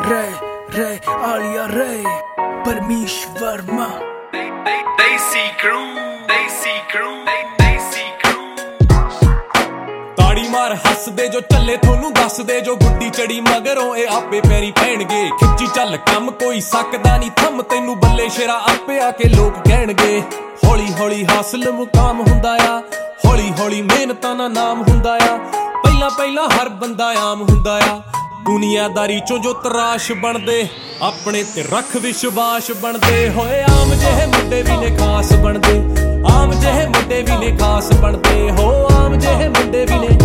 रे रे आलिया रे परमीश वर्मा देसी क्रू ताड़ी मार हस दे जो चले थोनू दस दे जो गुड्डी चढ़ी मगरों ए आपे पैरी पैणगे खिच्ची चल कम कोई सकदा नहीं थम तैनू बल्ले शेरा आपे आके लोग कहणगे हौली हौली हासिल मुकाम हुंदा आ हौली हौली मेहनतां दा नाम हुंदा आ पहला पहला हर बंदा आम हुंदा आ दुनियादारी चों जो तराश बनदे अपने ते रख विश्वास बनदे होए आम जेहे मुंडे भी ने खास बनदे आम जेहे मुंडे भी ने खास बनदे हो आम जेहे मुंडे भी ने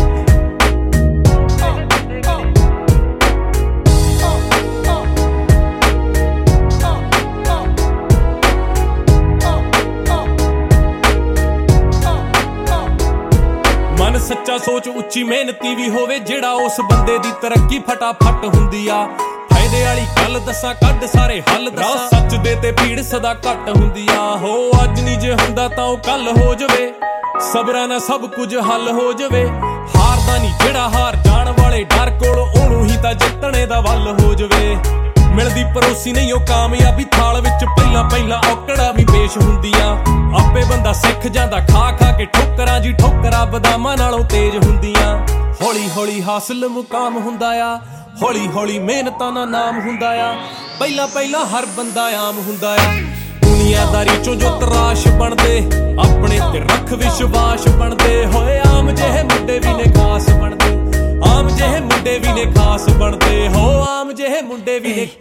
मन सच्चा सोच उच्ची मेहनती भी होवे जेड़ा उस बंदे दी तरक्की फटाफट हुंदी आ फायदे वाली गल दसा कड सारे हल दसा सच दे ते भीड़ सदा घट हुंदी आ हो अज नहीं जे हुंदा तां ओ कल हो जवे सबरा ना सब कुछ हल हो जवे हारदा नहीं जेड़ा हार जाण वाले डर कोल ओनू ही तां जितणे दा वल हो जवे मिलदी परोसी नहीं ओ कामयाबी थाल विच पहला पहला औकड़ा भी पेश हुंदियां आपे बंदा सिख जांदा खा खा के ठोकरां जी ठोकरां बदामां नालों तेज हुंदियां हौली हौली हासिल मुकाम हुंदा आ हौली हौली मेहनतां दा नाम हुंदा आ पहला पहला हर बंदा आम हुंदा आ दुनियादारी चों जो तराश बनदे अपने ते रख विश्वास बनदे होए आम जेहे मुंडे भी ने खास बनदे आम जेहे मुंडे भी ने खास बनदे हो आम जेहे मुंडे भी ने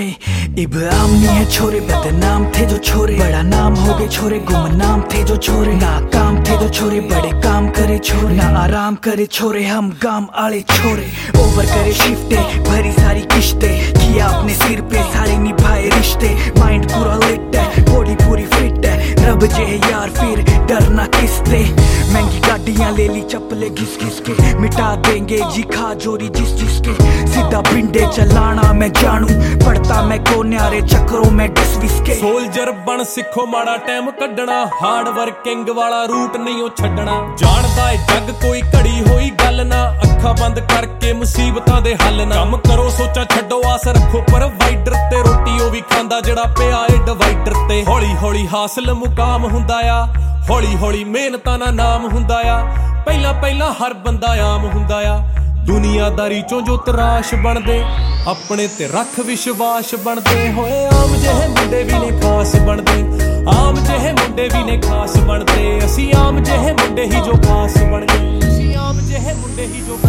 इब्राहिम नहीं है छोरे बदनाम थे जो छोरे बड़ा नाम हो गए छोरे गुमनाम थे जो छोरे नाकाम थे जो छोरे बड़े काम करे छोरे ना आराम करे छोरे हम गाम आले छोरे ओवर करे शिफ्टे भरी सारी किश्ते किया अपने सिर पे सारे निभाए रिश्ते माइंड पूरा लिट है बॉडी पूरी फिट है रब जे यार फिर डरना किसते महंगी गाड़ियां ले ली चप्पले घिस घिस के मिटा देंगे जी खा जोरी जिस जिसके सीधा पिंडे चलाना मैं जानू पड़ता मैं को न्यारे चक्रों में डिस विसके सोल्जर बन सिखो माड़ा टाइम कड्डना हार्ड वर्किंग वाला रूट नहीं ओ छड्डना जानदा है जग कोई घड़ी होई गल ना अखां बंद करके मुसीबतां दे हल ना कम करो सोचा छड्डो आस रखो प्रोवाइडर ते रोटी ओ भी खांदा जेड़ा पिया ए डिवाइडर ते हौली हौली हासिल मुकाम हुंदा आ हौली हौली मेहनतां दा नाम हुंदा आ पहला पहला हर बंदा आम हुंदा आ दुनियादारी चों जो तराश बनदे अपने ते रख विश्वास बनदे होए आम जेहे मुंडे भी ने खास बनदे आम जेहे मुंडे भी ने खास बनदे असी आम जेहे मुंडे ही जो खास बन गए असी आम जेहे मुंडे ही जो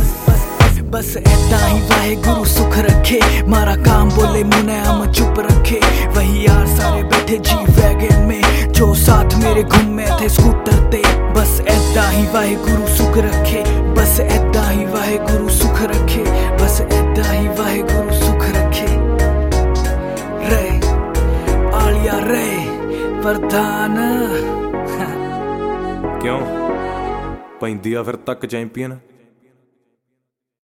बस ऐदा ही वाहे गुरु सुख रखे मारा काम बोले मुने हम चुप रखे वही यार सारे बैठे जी वैगन में जो साथ मेरे घूमे थे स्कूटर ते बस ऐदा ही वाहे गुरु सुख रखे बस ऐदा ही वाहे गुरु सुख रखे बस ऐदा ही वाहे गुरु सुख रखे रे आलिया रे प्रधान क्यों पैंदी आ फिर तक चैंपियन